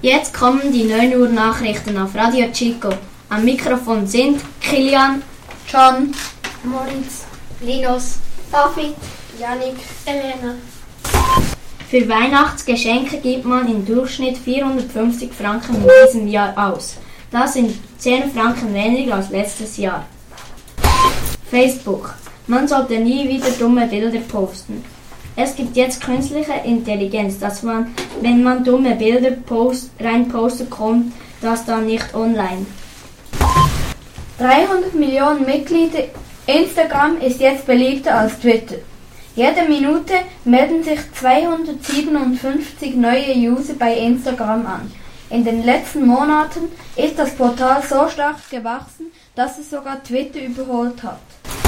Jetzt kommen die 9 Uhr Nachrichten auf Radio Chico. Am Mikrofon sind Kilian, John, Moritz, Linus, David, Janik, Elena. Für Weihnachtsgeschenke gibt man im Durchschnitt 450 Franken in diesem Jahr aus. Das sind 10 Franken weniger als letztes Jahr. Facebook. Man sollte nie wieder dumme Bilder posten. Es gibt jetzt künstliche Intelligenz, dass man, wenn man dumme Bilder reinpostet, kommt das dann nicht online. 300 Millionen Mitglieder. Instagram ist jetzt beliebter als Twitter. Jede Minute melden sich 257 neue User bei Instagram an. In den letzten Monaten ist das Portal so stark gewachsen, dass es sogar Twitter überholt hat.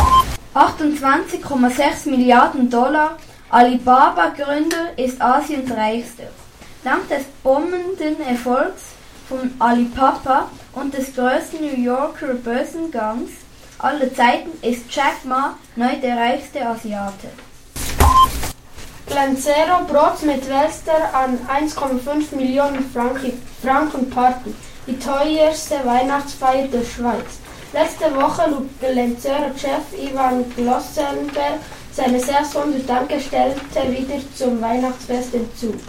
28,6 Milliarden $. Alibaba-Gründer ist Asiens reichster. Dank des bombenden Erfolgs von Alibaba und des größten New Yorker Börsengangs aller Zeiten ist Jack Ma neu der reichste Asiate. Lancero Brot mit Welster an 1,5 Millionen Franken Party. Die teuerste Weihnachtsfeier der Schweiz. Letzte Woche lud Lancero-Chef Ivan Glossenberg seine 600 Angestellte wieder zum Weihnachtsfest in Zug.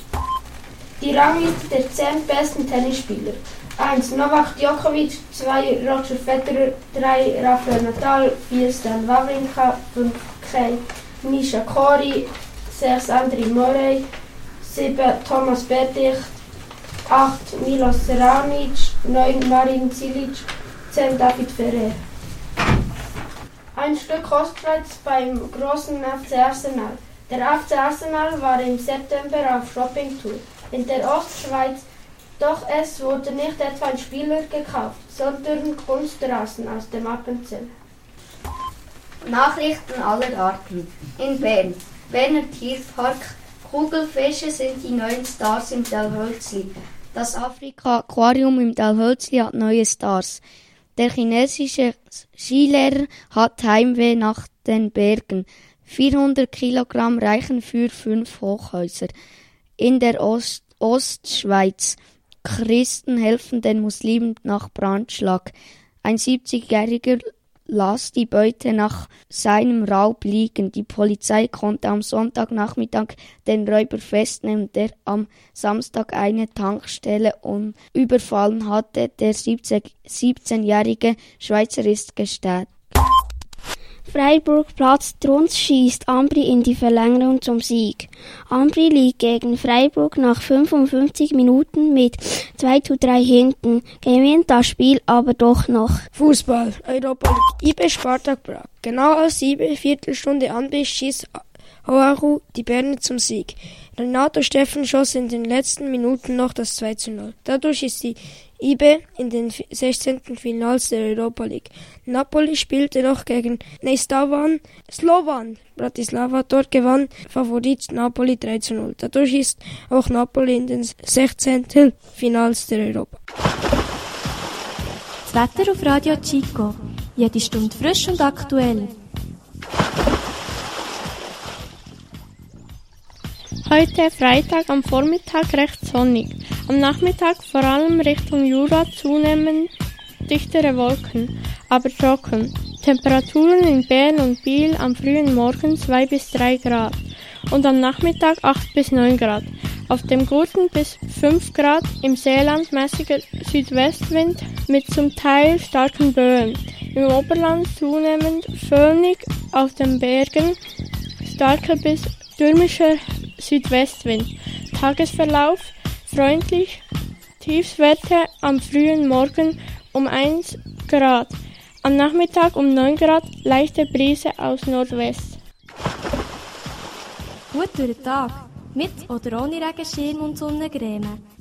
Die Rangliste der 10 besten Tennisspieler. 1. Novak Djokovic, 2. Roger Federer, 3. Rafael Nadal, 4. Stan Wawrinka, 5. Kei Nishikori, 6. Andrei Murray, 7. Thomas Berdych, 8. Milos Raonic, 9. Marin Cilic, 10. David Ferrer. Ein Stück Ostschweiz beim großen FC Arsenal. Der FC Arsenal war im September auf Shoppingtour in der Ostschweiz, doch es wurde nicht etwa ein Spieler gekauft, sondern Kunstrasen aus dem Appenzell. Nachrichten aller Arten. In Bern. Berner Tierpark. Kugelfische sind die neuen Stars im Dalhölzli. Das Afrika-Aquarium im Dalhölzli hat neue Stars. Der chinesische Skilehrer hat Heimweh nach den Bergen. 400 Kilogramm reichen für 5 Hochhäuser. In der Ostschweiz. Christen helfen den Muslimen nach Brandschlag. Ein 70-Jähriger las die Beute nach seinem Raub liegen. Die Polizei konnte am Sonntagnachmittag den Räuber festnehmen, der am Samstag eine Tankstelle überfallen hatte. Der 17-jährige Schweizer ist gestärkt. Freiburg platzt, Truns schießt Ambri in die Verlängerung zum Sieg. Ambri liegt gegen Freiburg nach 55 Minuten mit 2:3 hinten, gewinnt das Spiel aber doch noch. Fußball, Europa League, IB Spartak Prag. Genau als IB Viertelstunde Anbiss schießt Hoaru die Berner zum Sieg. Renato Steffen schoss in den letzten Minuten noch das 2:0. Dadurch ist die IB in den 16. Finals der Europa League. Napoli spielte noch gegen Slovan Bratislava. Dort gewann Favorit Napoli 3:0. Dadurch ist auch Napoli in den 16. Finals der Europa. Das Wetter auf Radio Chico. Jede Stunde frisch und aktuell. Heute Freitag am Vormittag recht sonnig. Am Nachmittag vor allem Richtung Jura zunehmend dichtere Wolken, aber trocken. Temperaturen in Bern und Biel am frühen Morgen 2 bis 3 Grad und am Nachmittag 8 bis 9 Grad. Auf dem Gurten bis 5 Grad, im Seeland mäßiger Südwestwind mit zum Teil starken Böen. Im Oberland zunehmend föhnig, auf den Bergen starker bis stürmischer Südwestwind. Tagesverlauf freundlich, Tiefstwerte am frühen Morgen um 1 Grad, am Nachmittag um 9 Grad, leichte Brise aus Nordwest. Gut durch den Tag, mit oder ohne Regenschirm und Sonnencreme.